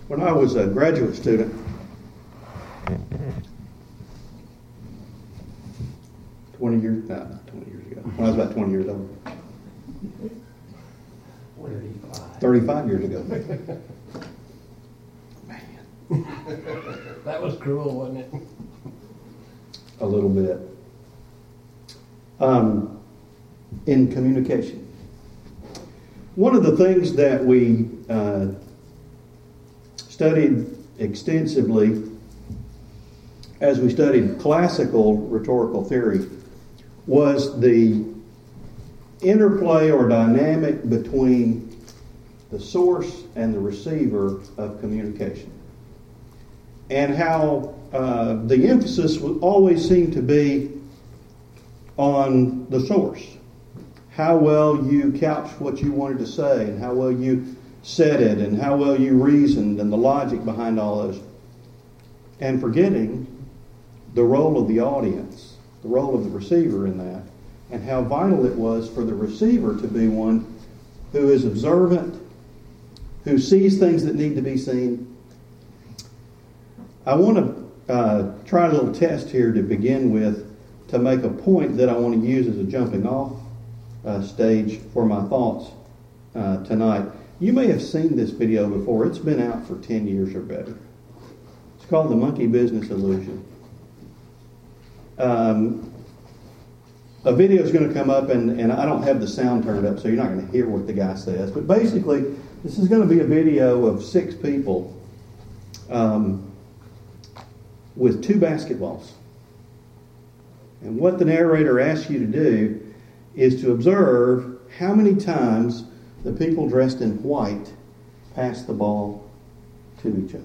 When I was a graduate student, 20 years ago, when I was about 20 years old. 35 years ago. Man. That was cruel, wasn't it? A little bit. In communication. One of the things that we studied extensively as we studied classical rhetorical theory was the interplay or dynamic between the source and the receiver of communication. And how the emphasis would always seem to be on the source. How well you couched what you wanted to say, and how well you said it, and how well you reasoned, and the logic behind all those. And forgetting the role of the audience, the role of the receiver in that, and how vital it was for the receiver to be one who is observant, who sees things that need to be seen. I want to try a little test here to begin with to make a point that I want to use as a jumping off stage for my thoughts tonight. You may have seen this video before. It's been out for 10 years or better. It's called The Monkey Business Illusion. A video is going to come up, and I don't have the sound turned up, so you're not going to hear what the guy says. But basically, this is going to be a video of 6 people with 2 basketballs. And what the narrator asks you to do is to observe how many times the people dressed in white pass the ball to each other.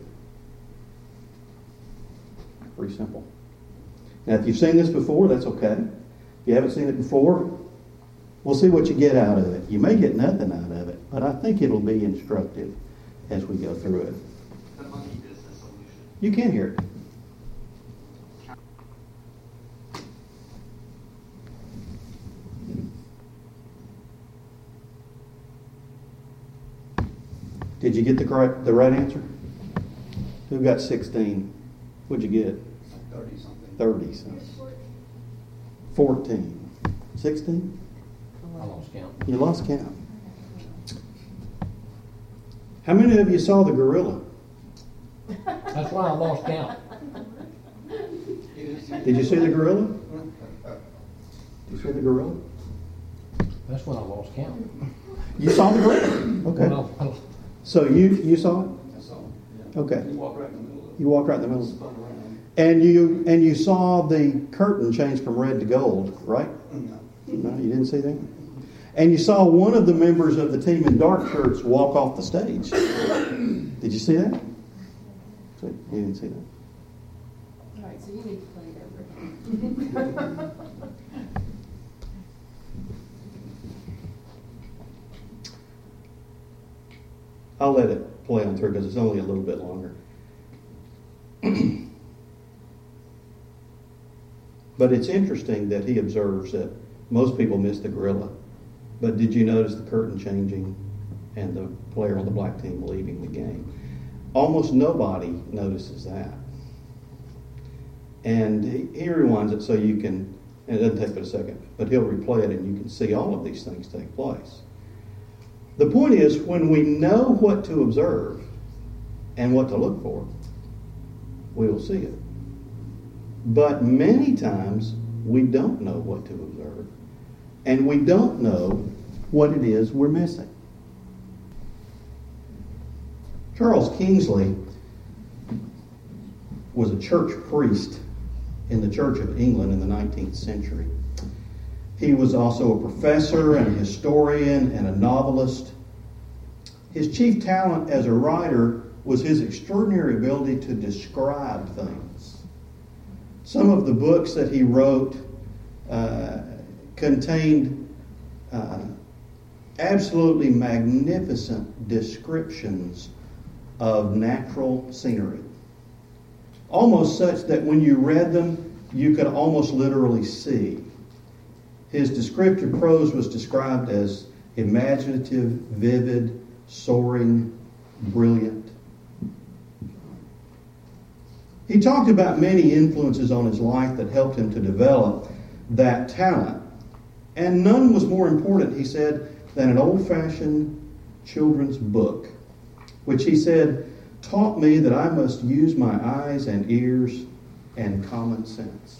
Pretty simple. Now, if you've seen this before, that's okay. If you haven't seen it before, we'll see what you get out of it. You may get nothing out of it, but I think it'll be instructive as we go through it. The monkey business solution. You can hear it. Did you get the right answer? Who got 16? What'd you get? 30-something. 30-something. 14. 16? I lost count. You lost count. How many of you saw the gorilla? That's why I lost count. Did you see the gorilla? Did you see the gorilla? That's when I lost count. You saw the gorilla? Okay. So you saw it? I saw him. Yeah. Okay. He walked right in the middle of it. You walked right in the middle. Spun around. And you saw the curtain change from red to gold, right? No. No, you didn't see that? And you saw one of the members of the team in dark shirts walk off the stage. Did you see that? So you didn't see that? All right, so you need to play it over. I'll let it play on through because it's only a little bit longer. But it's interesting that he observes that most people miss the gorilla. But did you notice the curtain changing and the player on the black team leaving the game? Almost nobody notices that. And he rewinds it so you can, and it doesn't take but a second, but he'll replay it and you can see all of these things take place. The point is, when we know what to observe and what to look for, we will see it. But many times, we don't know what to observe, and we don't know what it is we're missing. Charles Kingsley was a church priest in the Church of England in the 19th century. He was also a professor and a historian and a novelist. His chief talent as a writer was his extraordinary ability to describe things. Some of the books that he wrote contained absolutely magnificent descriptions of natural scenery. Almost such that when you read them, you could almost literally see. His descriptive prose was described as imaginative, vivid, soaring, brilliant. talked about many influences on his life that helped him to develop that talent. And none was more important, he said, than an old-fashioned children's book, which he said taught me that I must use my eyes and ears and common sense.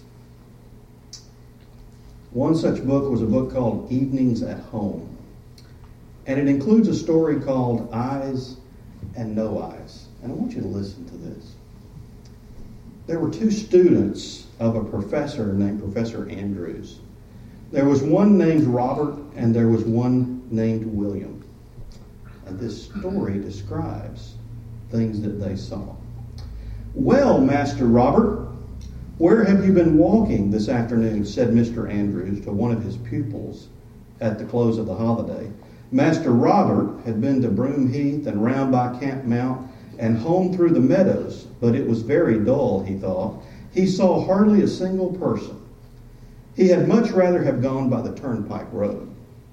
One such book was a book called Evenings at Home. And it includes a story called Eyes and No Eyes. And I want you to listen to this. There were two students of a professor named Professor Andrews. There was one named Robert and there was one named William. And this story describes things that they saw. "Well, Master Robert, where have you been walking this afternoon?" said Mr. Andrews to one of his pupils at the close of the holiday. Master Robert had been to Broom Heath and round by Camp Mount and home through the meadows, but it was very dull, he thought. He saw hardly a single person. He had much rather have gone by the turnpike road.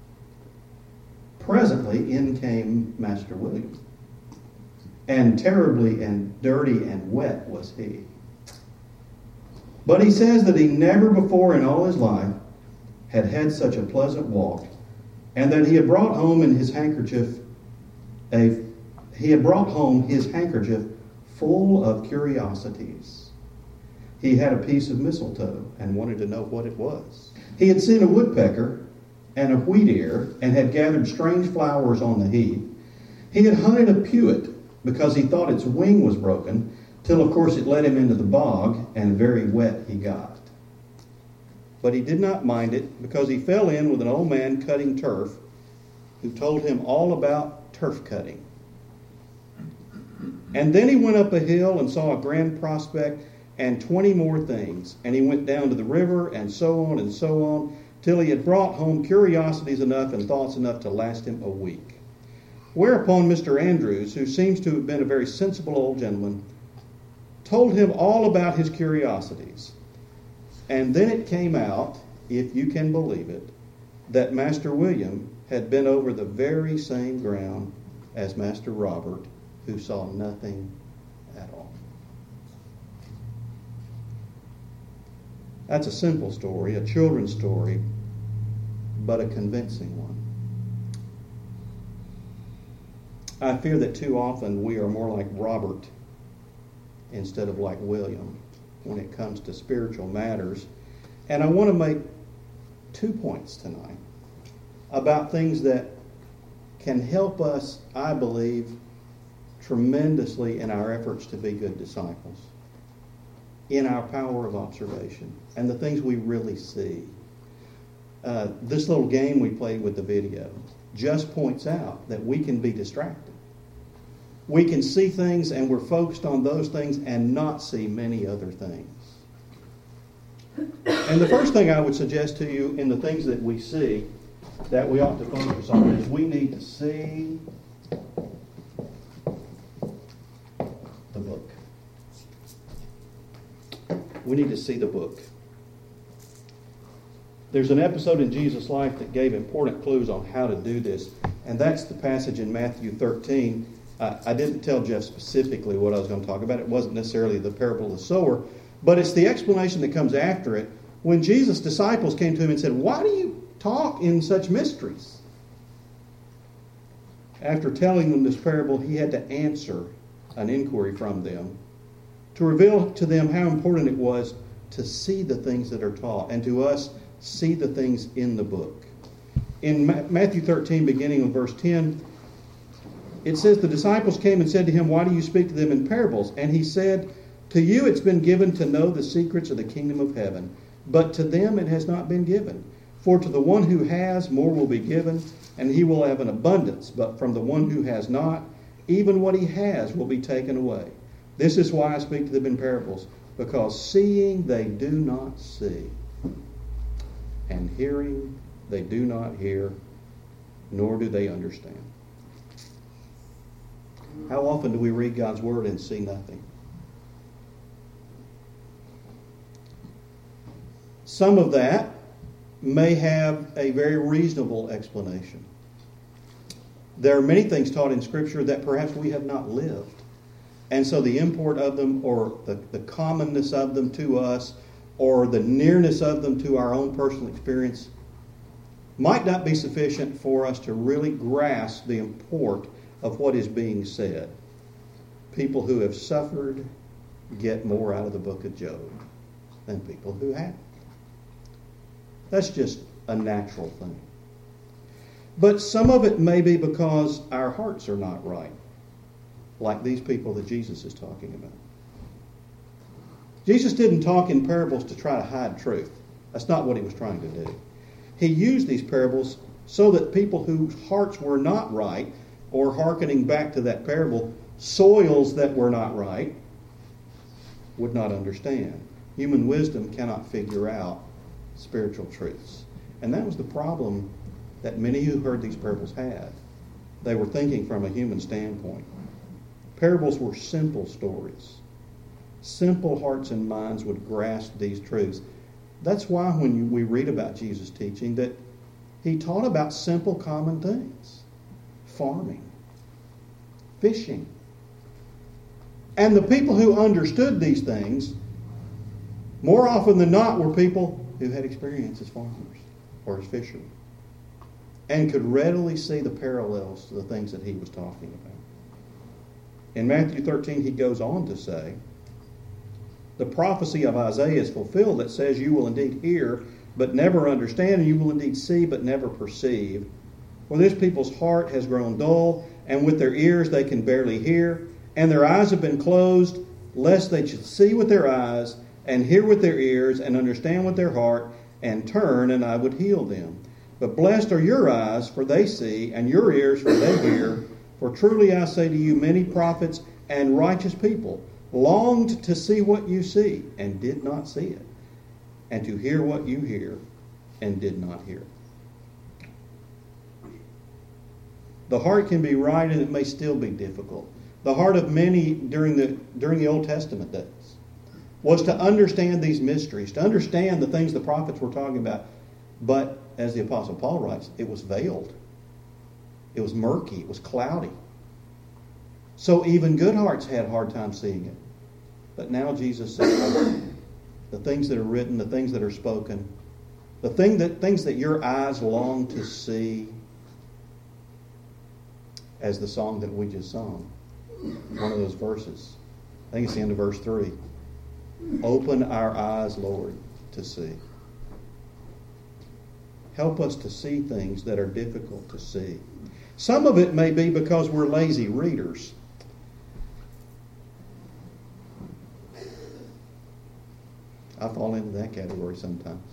Presently in came Master William, and terribly and dirty and wet was he. But he says that he never before in all his life had had such a pleasant walk, and that he had brought home in his handkerchief his handkerchief full of curiosities. He had a piece of mistletoe and wanted to know what it was. He had seen a woodpecker and a wheat ear and had gathered strange flowers on the heath. He had hunted a pewit because he thought its wing was broken, till of course it led him into the bog, and very wet he got. But he did not mind it, because he fell in with an old man cutting turf who told him all about turf cutting. And then he went up a hill and saw a grand prospect and 20 more things. And he went down to the river and so on, till he had brought home curiosities enough and thoughts enough to last him a week. Whereupon Mr. Andrews, who seems to have been a very sensible old gentleman, told him all about his curiosities. And then it came out, if you can believe it, that Master William had been over the very same ground as Master Robert, who saw nothing at all. That's a simple story, a children's story, but a convincing one. I fear that too often we are more like Robert instead of like William when it comes to spiritual matters. And I want to make 2 points tonight about things that can help us, I believe, tremendously in our efforts to be good disciples, in our power of observation, and the things we really see. This little game we played with the video just points out that we can be distracted. We can see things and we're focused on those things and not see many other things. And the first thing I would suggest to you in the things that we see that we ought to focus on is we need to see the book. We need to see the book. There's an episode in Jesus' life that gave important clues on how to do this, and that's the passage in Matthew 13. I didn't tell Jeff specifically what I was going to talk about. It wasn't necessarily the parable of the sower, but it's the explanation that comes after it. When Jesus' disciples came to him and said, "Why do you talk in such mysteries?" After telling them this parable, he had to answer an inquiry from them to reveal to them how important it was to see the things that are taught, and to us, see the things in the book. In Matthew 13, beginning with verse 10, it says, "The disciples came and said to him, 'Why do you speak to them in parables?' And he said, 'To you it's been given to know the secrets of the kingdom of heaven, but to them it has not been given. For to the one who has, more will be given, and he will have an abundance. But from the one who has not, even what he has will be taken away. This is why I speak to them in parables, because seeing they do not see, and hearing they do not hear, nor do they understand.'" How often do we read God's Word and see nothing? Some of that may have a very reasonable explanation. There are many things taught in Scripture that perhaps we have not lived. And so the import of them, or the commonness of them to us, or the nearness of them to our own personal experience, might not be sufficient for us to really grasp the import of what is being said. People who have suffered get more out of the book of Job than people who haven't. That's just a natural thing. But some of it may be because our hearts are not right, like these people that Jesus is talking about. Jesus didn't talk in parables to try to hide truth. That's not what he was trying to do. He used these parables so that people whose hearts were not right, or hearkening back to that parable, soils that were not right, would not understand. Human wisdom cannot figure out spiritual truths. And that was the problem that many who heard these parables had. They were thinking from a human standpoint. Parables were simple stories. Simple hearts and minds would grasp these truths. That's why when we read about Jesus' teaching, that he taught about simple common things. Farming, fishing. And the people who understood these things, more often than not, were people who had experience as farmers or as fishermen, and could readily see the parallels to the things that he was talking about. In Matthew 13, he goes on to say, the prophecy of Isaiah is fulfilled that says, you will indeed hear, but never understand, and you will indeed see, but never perceive. For this people's heart has grown dull, and with their ears they can barely hear, and their eyes have been closed, lest they should see with their eyes, and hear with their ears, and understand with their heart, and turn, and I would heal them. But blessed are your eyes, for they see, and your ears, for they hear. For truly I say to you, many prophets and righteous people longed to see what you see, and did not see it, and to hear what you hear, and did not hear it. The heart can be right, and it may still be difficult. The heart of many during the Old Testament days was to understand these mysteries, to understand the things the prophets were talking about. But, as the Apostle Paul writes, it was veiled. It was murky. It was cloudy. So even good hearts had a hard time seeing it. But now Jesus says, the things that are written, the things that are spoken, the things that your eyes long to see, as the song that we just sung, one of those verses. I think it's the end of verse 3. Open our eyes, Lord, to see. Help us to see things that are difficult to see. Some of it may be because we're lazy readers. I fall into that category sometimes.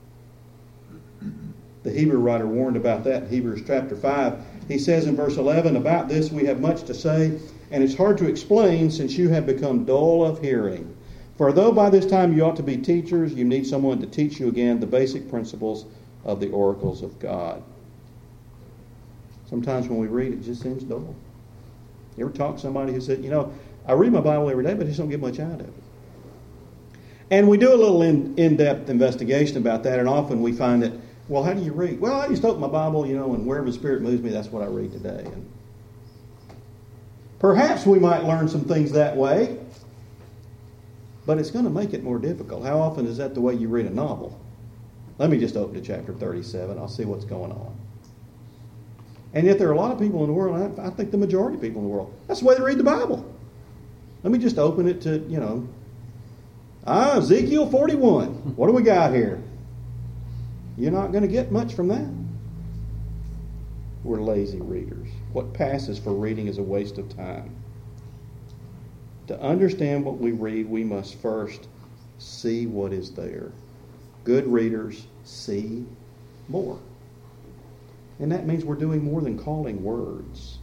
The Hebrew writer warned about that in Hebrews chapter 5. He says in verse 11, about this we have much to say, and it's hard to explain since you have become dull of hearing. For though by this time you ought to be teachers, you need someone to teach you again the basic principles of the oracles of God. Sometimes when we read, it just seems dull. You ever talk to somebody who said, I read my Bible every day, but I just don't get much out of it. And we do a little in-depth investigation about that, and often we find that, well, how do you read? Well, I just open my Bible, and wherever the Spirit moves me, that's what I read today. And perhaps we might learn some things that way, but it's going to make it more difficult. How often is that the way you read a novel? Let me just open to chapter 37. I'll see what's going on. And yet there are a lot of people in the world, I think the majority of people in the world, that's the way they read the Bible. Let me just open it to, Ezekiel 41. What do we got here? You're not going to get much from that. We're lazy readers. What passes for reading is a waste of time. To understand what we read, we must first see what is there. Good readers see more. And that means we're doing more than calling words.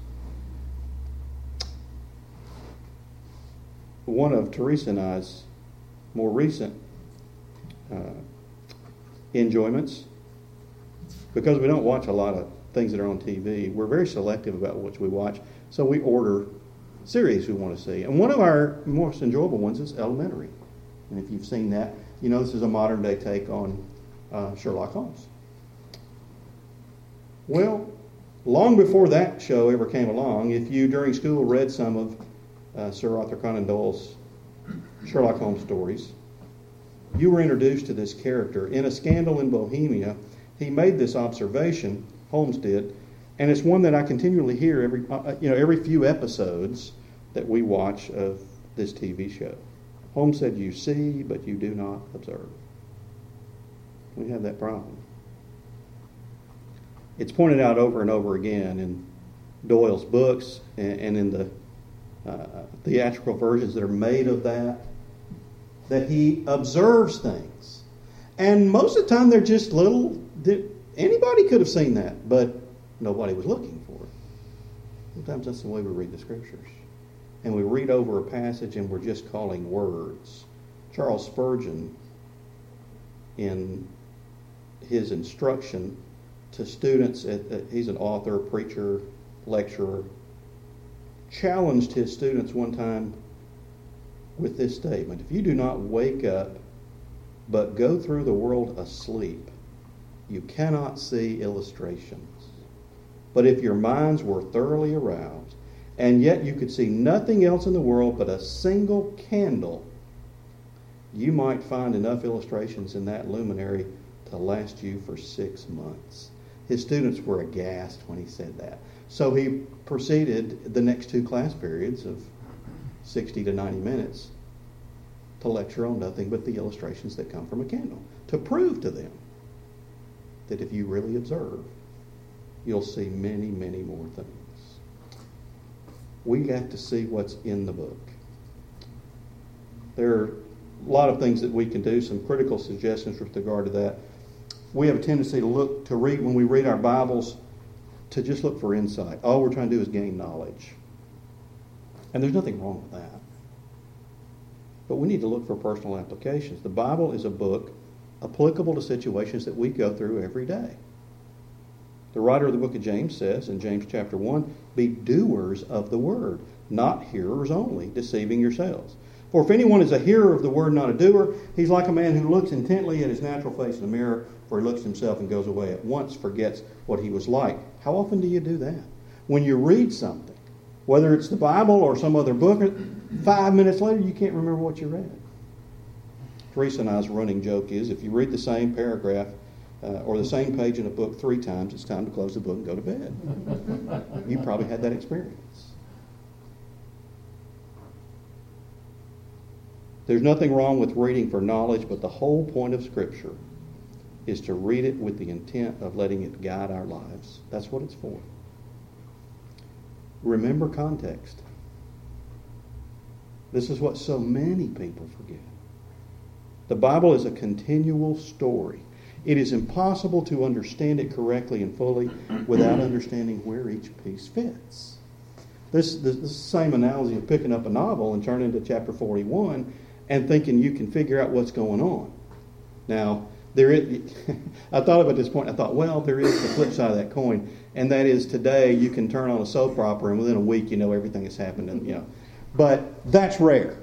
One of Teresa and I's more recent enjoyments, because we don't watch a lot of things that are on TV, we're very selective about what we watch, so we order series we want to see. And one of our most enjoyable ones is Elementary. And if you've seen that, this is a modern day take on Sherlock Holmes. Well, long before that show ever came along, if you during school read some of Sir Arthur Conan Doyle's Sherlock Holmes stories, you were introduced to this character. In A Scandal in Bohemia, he made this observation, Holmes did, and it's one that I continually hear every few episodes that we watch of this TV show. Holmes said, "You see, but you do not observe." We have that problem. It's pointed out over and over again in Doyle's books and in the theatrical versions that are made of that he observes things. And most of the time they're just little, anybody could have seen that, but nobody was looking for it. Sometimes that's the way we read the Scriptures. And we read over a passage and we're just calling words. Charles Spurgeon, in his instruction to students, he's an author, preacher, lecturer, challenged his students one time with this statement: if you do not wake up but go through the world asleep, you cannot see illustrations. But if your minds were thoroughly aroused, and yet you could see nothing else in the world but a single candle, you might find enough illustrations in that luminary to last you for 6 months. His students were aghast when he said that. So he proceeded the next 2 class periods of 60 to 90 minutes to lecture on nothing but the illustrations that come from a candle, to prove to them that if you really observe, you'll see many, many more things. We have to see what's in the book. There are a lot of things that we can do, some critical suggestions with regard to that. We have a tendency to read, when we read our Bibles, to just look for insight. All we're trying to do is gain knowledge. And there's nothing wrong with that. But we need to look for personal applications. The Bible is a book applicable to situations that we go through every day. The writer of the book of James says in James chapter 1, "Be doers of the word, not hearers only, deceiving yourselves. For if anyone is a hearer of the word, not a doer, he's like a man who looks intently at his natural face in the mirror, for he looks at himself and goes away at once, forgets what he was like." How often do you do that? When you read something, whether it's the Bible or some other book, 5 minutes later you can't remember what you read. Teresa and I's running joke is, if you read the same paragraph or the same page in a book 3 times, it's time to close the book and go to bed. You probably had that experience. There's nothing wrong with reading for knowledge, but the whole point of Scripture is to read it with the intent of letting it guide our lives. That's what it's for. Remember context. This is what so many people forget. The Bible is a continual story. It is impossible to understand it correctly and fully without understanding where each piece fits. This is the same analogy of picking up a novel and turning to chapter 41 and thinking you can figure out what's going on. Now, I thought about this point. I thought, well, there is the flip side of that coin, and that is today you can turn on a soap opera and within a week you know everything that's happened. And, but that's rare.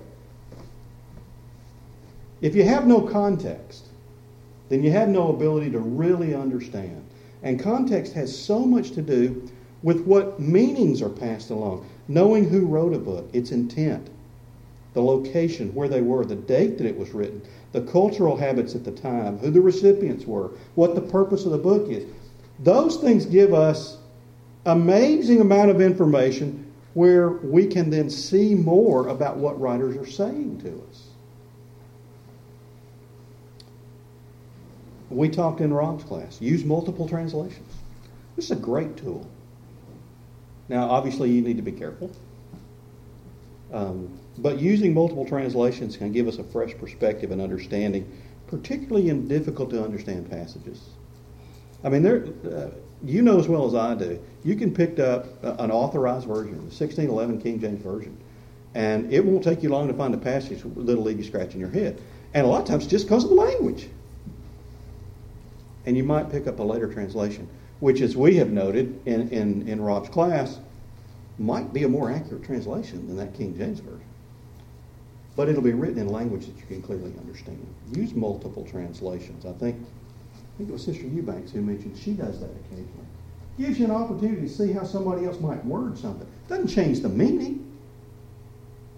If you have no context, then you have no ability to really understand. And context has so much to do with what meanings are passed along. Knowing who wrote a book, its intent, the location, where they were, the date that it was written, the cultural habits at the time, who the recipients were, what the purpose of the book is. Those things give us amazing amount of information where we can then see more about what writers are saying to us. We talked in Rob's class, use multiple translations. This is a great tool. Now, obviously, you need to be careful. But using multiple translations can give us a fresh perspective and understanding, particularly in difficult to understand passages. I mean, you know as well as I do, you can pick up an authorized version, the 1611 King James Version, and it won't take you long to find a passage that'll leave you scratching your head. And a lot of times just because of the language. And you might pick up a later translation, which, as we have noted in Rob's class, might be a more accurate translation than that King James Version. But it'll be written in language that you can clearly understand. Use multiple translations. I think it was Sister Eubanks who mentioned she does that occasionally. Gives you an opportunity to see how somebody else might word something. Doesn't change the meaning.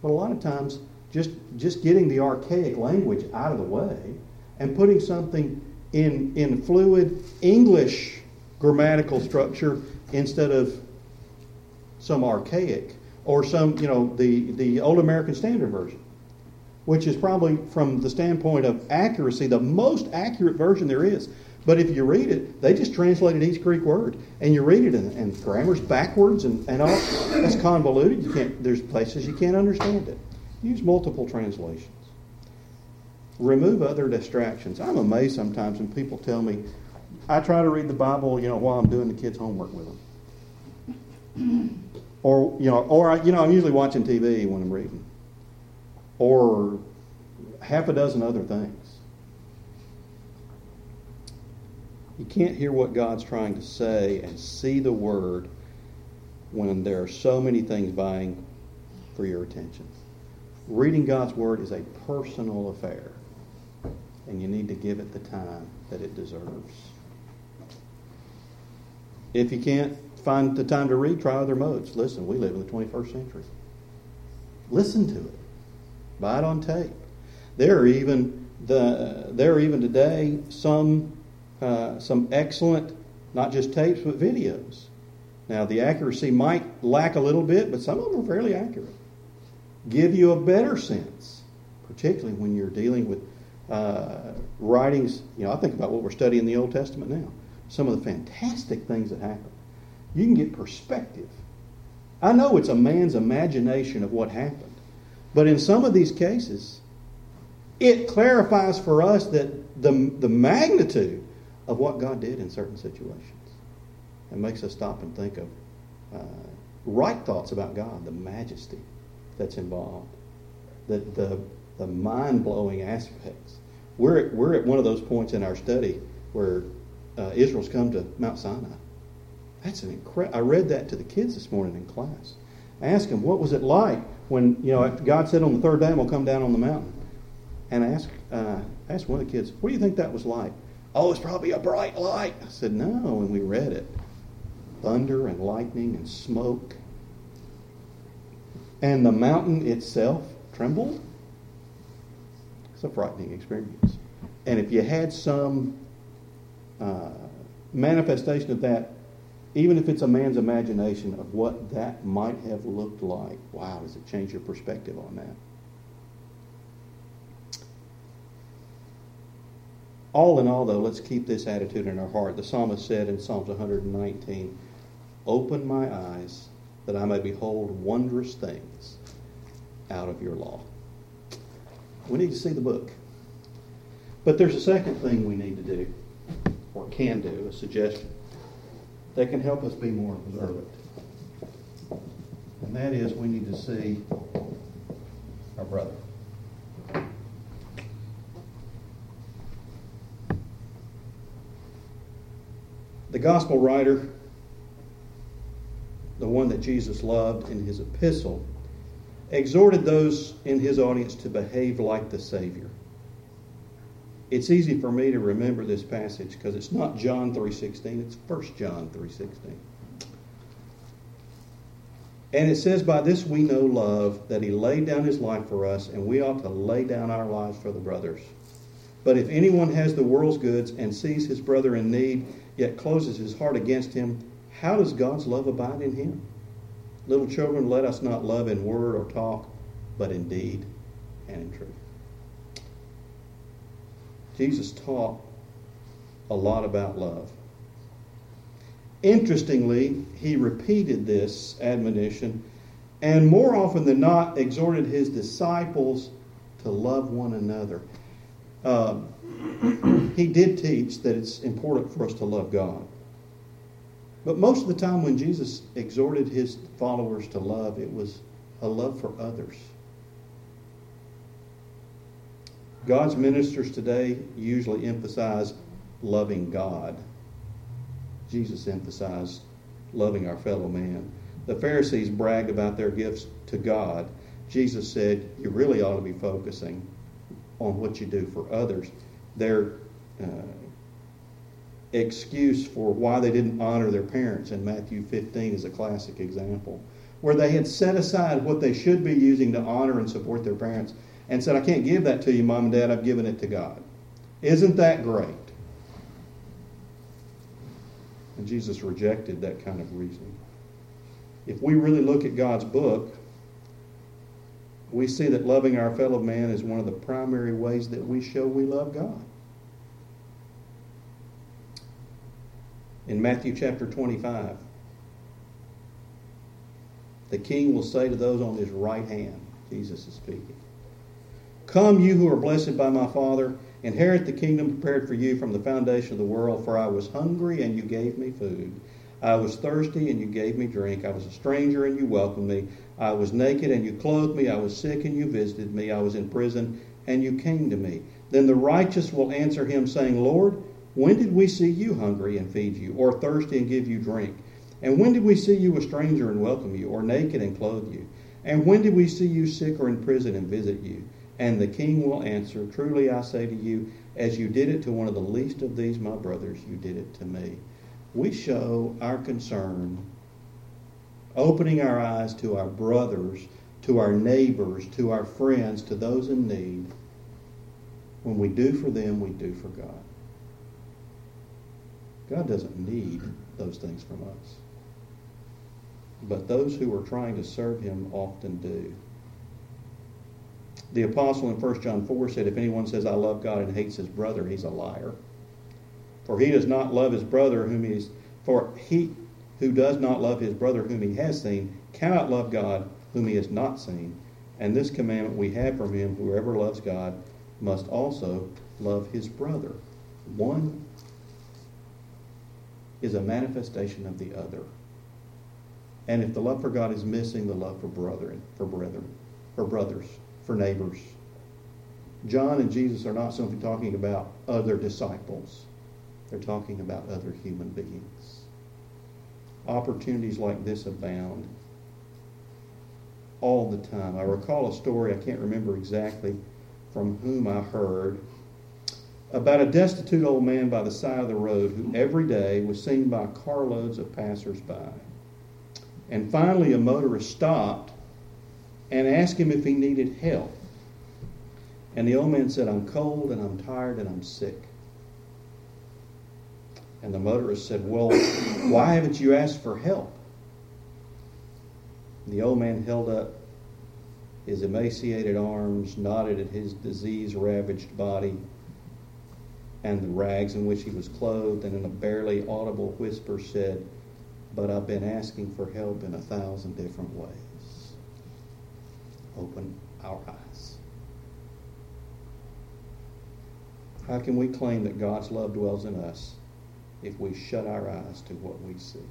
But a lot of times, just getting the archaic language out of the way and putting something in fluid English grammatical structure instead of some archaic or some, the Old American Standard Version, which is probably, from the standpoint of accuracy, the most accurate version there is. But if you read it, they just translated each Greek word, and you read it, and grammar's backwards and all. That's convoluted. There's places you can't understand it. Use multiple translations. Remove other distractions. I'm amazed sometimes when people tell me, I try to read the Bible, while I'm doing the kids' homework with them. Or I'm usually watching TV when I'm reading. Or half a dozen other things. You can't hear what God's trying to say and see the Word when there are so many things vying for your attention. Reading God's Word is a personal affair, and you need to give it the time that it deserves. If you can't find the time to read, try other modes. Listen, we live in the 21st century. Listen to it. Buy it on tape. There are even today some excellent, not just tapes, but videos. Now, the accuracy might lack a little bit, but some of them are fairly accurate. Give you a better sense, particularly when you're dealing with writings. I think about what we're studying in the Old Testament now. Some of the fantastic things that happen. You can get perspective. I know it's a man's imagination of what happened, but in some of these cases, it clarifies for us that the magnitude of what God did in certain situations. It makes us stop and think of right thoughts about God, the majesty that's involved, the mind-blowing aspects. We're at one of those points in our study where Israel's come to Mount Sinai. That's an incredible. I read that to the kids this morning in class. I asked them, what was it like when God said on the third day I'm going to come down on the mountain? And I asked one of the kids, what do you think that was like? Oh, it's probably a bright light. I said, no, and we read it. Thunder and lightning and smoke. And the mountain itself trembled. It's a frightening experience. And if you had some manifestation of that, even if it's a man's imagination of what that might have looked like, wow, does it change your perspective on that? All in all, though, let's keep this attitude in our heart. The psalmist said in Psalms 119, open my eyes that I may behold wondrous things out of your law. We need to see the book. But there's a second thing we need to do, or can do, a suggestion, that can help us be more observant. And that is we need to see our brother. The gospel writer, the one that Jesus loved in his epistle, exhorted those in his audience to behave like the Savior. It's easy for me to remember this passage because it's not John 3:16, it's 1 John 3:16. And it says, by this we know love, that he laid down his life for us, and we ought to lay down our lives for the brothers. But if anyone has the world's goods and sees his brother in need, yet closes his heart against him, how does God's love abide in him? Little children, let us not love in word or talk, but in deed and in truth. Jesus taught a lot about love. Interestingly, he repeated this admonition and more often than not exhorted his disciples to love one another. He did teach that it's important for us to love God. But most of the time when Jesus exhorted his followers to love, it was a love for others. God's ministers today usually emphasize loving God. Jesus emphasized loving our fellow man. The Pharisees bragged about their gifts to God. Jesus said, you really ought to be focusing on what you do for others. Their excuse for why they didn't honor their parents in Matthew 15 is a classic example. where they had set aside what they should be using to honor and support their parents and said, I can't give that to you, Mom and Dad, I've given it to God. Isn't that great? And Jesus rejected that kind of reasoning. If we really look at God's book, we see that loving our fellow man is one of the primary ways that we show we love God. In Matthew chapter 25, the king will say to those on his right hand, Jesus is speaking, Come, you who are blessed by my Father, inherit the kingdom prepared for you from the foundation of the world. For I was hungry, and you gave me food. I was thirsty, and you gave me drink. I was a stranger, and you welcomed me. I was naked, and you clothed me. I was sick, and you visited me. I was in prison, and you came to me. Then the righteous will answer him, saying, Lord, when did we see you hungry and feed you, or thirsty and give you drink? And when did we see you a stranger and welcome you, or naked and clothe you? And when did we see you sick or in prison and visit you? And the king will answer, Truly I say to you, as you did it to one of the least of these my brothers, you did it to me. We show our concern, opening our eyes to our brothers, to our neighbors, to our friends, to those in need. When we do for them, we do for God. God doesn't need those things from us. But those who are trying to serve him often do. The apostle in 1 John 4 said, If anyone says, I love God and hates his brother, he's a liar. For he does not love his brother for he who does not love his brother whom he has seen cannot love God whom he has not seen. And this commandment we have from him, whoever loves God must also love his brother. One is a manifestation of the other. And if the love for God is missing, the love for brothers, for neighbors. John and Jesus are not simply talking about other disciples. They're talking about other human beings. Opportunities like this abound all the time. I recall a story, I can't remember exactly from whom I heard, about a destitute old man by the side of the road who every day was seen by carloads of passers-by. And finally a motorist stopped and asked him if he needed help. And the old man said, I'm cold and I'm tired and I'm sick. And the motorist said, well, why haven't you asked for help? And the old man held up his emaciated arms, nodded at his disease-ravaged body and the rags in which he was clothed, and in a barely audible whisper said, but I've been asking for help in 1,000 different ways. Open our eyes. How can we claim that God's love dwells in us if we shut our eyes to what we see?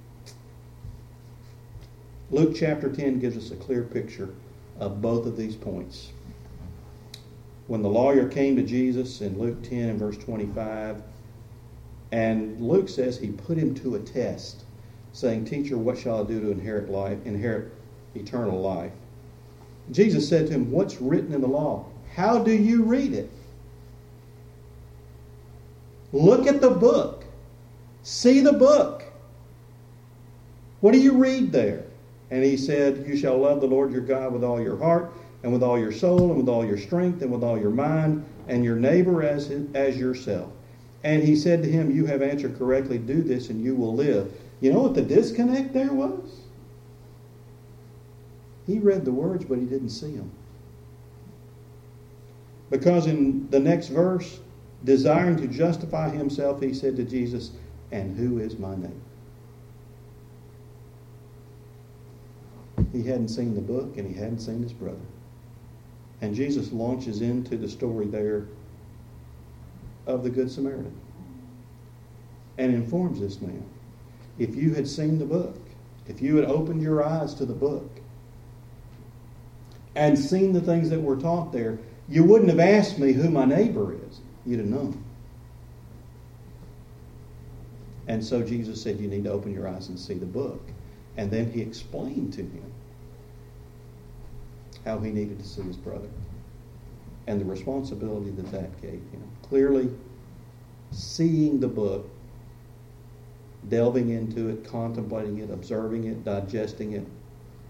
Luke chapter 10 gives us a clear picture of both of these points. When the lawyer came to Jesus in Luke 10 and verse 25, and Luke says he put him to a test, saying, Teacher, what shall I do to inherit eternal life? Jesus said to him, What's written in the law? How do you read it? Look at the book. See the book. What do you read there? And he said, You shall love the Lord your God with all your heart, and with all your soul, and with all your strength, and with all your mind, and your neighbor as yourself. And he said to him, You have answered correctly. Do this, and you will live. You know what the disconnect there was? He read the words, but he didn't see them. Because in the next verse, desiring to justify himself, he said to Jesus, And who is my neighbor? He hadn't seen the book, and he hadn't seen his brother. And Jesus launches into the story there of the Good Samaritan and informs this man, if you had seen the book, if you had opened your eyes to the book and seen the things that were taught there, you wouldn't have asked me who my neighbor is. You'd have known. And so Jesus said, you need to open your eyes and see the book. And then he explained to him how he needed to see his brother and the responsibility that gave him. Clearly, seeing the book, delving into it, contemplating it, observing it, digesting it,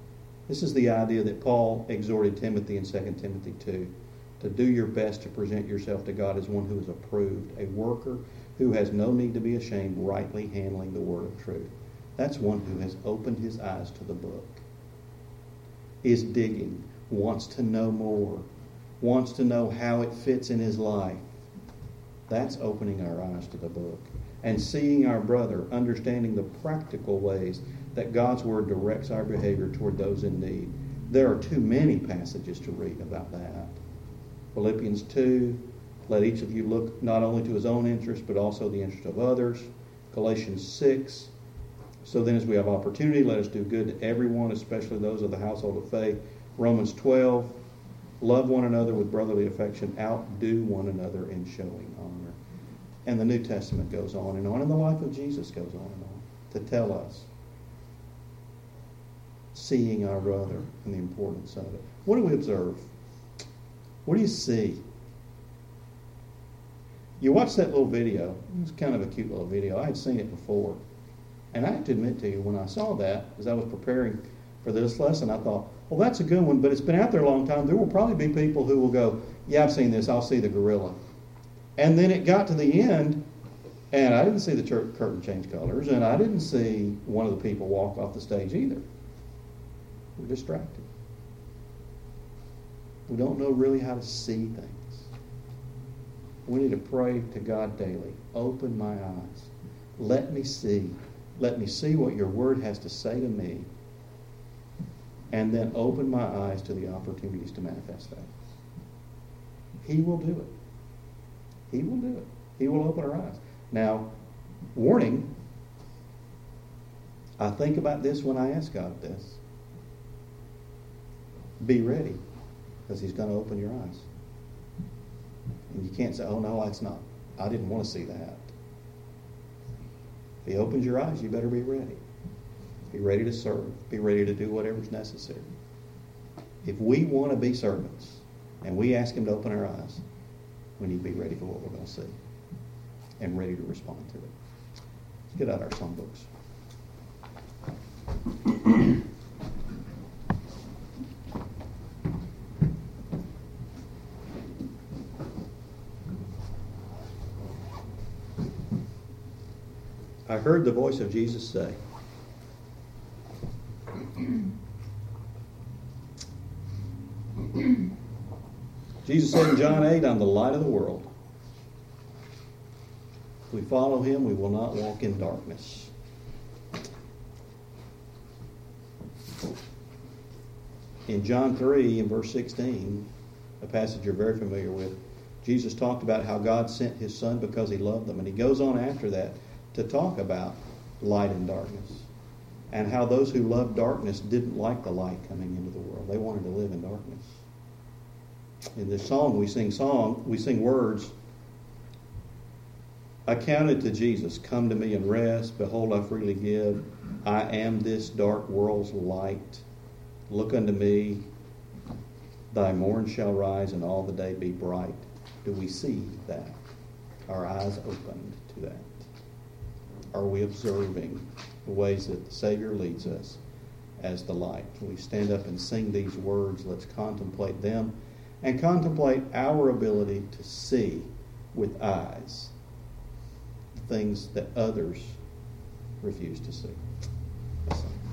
This is the idea that Paul exhorted Timothy in 2 Timothy 2, to do your best to present yourself to God as one who is approved, a worker who has no need to be ashamed, rightly handling the word of truth. That's one who has opened his eyes to the book, is digging, wants to know more, wants to know how it fits in his life. That's opening our eyes to the book and seeing our brother, understanding the practical ways that God's word directs our behavior toward those in need. There are too many passages to read about that. Philippians 2, let each of you look not only to his own interest, but also the interest of others. Galatians 6, so then as we have opportunity, let us do good to everyone, especially those of the household of faith. Romans 12, love one another with brotherly affection, outdo one another in showing honor. And the New Testament goes on, and the life of Jesus goes on and on to tell us seeing our brother and the importance of it. What do we observe? What do you see? You watch that little video. It's kind of a cute little video. I had seen it before. And I have to admit to you, when I saw that, as I was preparing for this lesson, I thought, well, that's a good one, but it's been out there a long time. There will probably be people who will go, yeah, I've seen this. I'll see the gorilla. And then it got to the end, and I didn't see the curtain change colors, and I didn't see one of the people walk off the stage either. We're distracted. We don't know really how to see things. We need to pray to God daily. Open my eyes. Let me see. Let me see what your word has to say to me. And then open my eyes to the opportunities to manifest that. He will do it. He will do it. He will open our eyes. Now, warning, I think about this when I ask God this. Be ready, because he's going to open your eyes. And you can't say, oh no, it's not. I didn't want to see that. If he opens your eyes, you better be ready. Be ready to serve. Be ready to do whatever's necessary. If we want to be servants, and we ask him to open our eyes, we need to be ready for what we're going to see. And ready to respond to it. Let's get out our songbooks. I heard the voice of Jesus say, Jesus said in John 8, I'm the light of the world. If we follow him, we will not walk in darkness. In John 3, in verse 16, a passage you're very familiar with, Jesus talked about how God sent his Son because he loved them. And he goes on after that to talk about light and darkness, and how those who loved darkness didn't like the light coming into the world. They wanted to live in darkness. In this song, we sing words. I counted to Jesus, come to me and rest. Behold, I freely give. I am this dark world's light. Look unto me. Thy morn shall rise and all the day be bright. Do we see that? Our eyes opened to that? Are we observing the ways that the Savior leads us as the light? When we stand up and sing these words, let's contemplate them and contemplate our ability to see with eyes things that others refuse to see.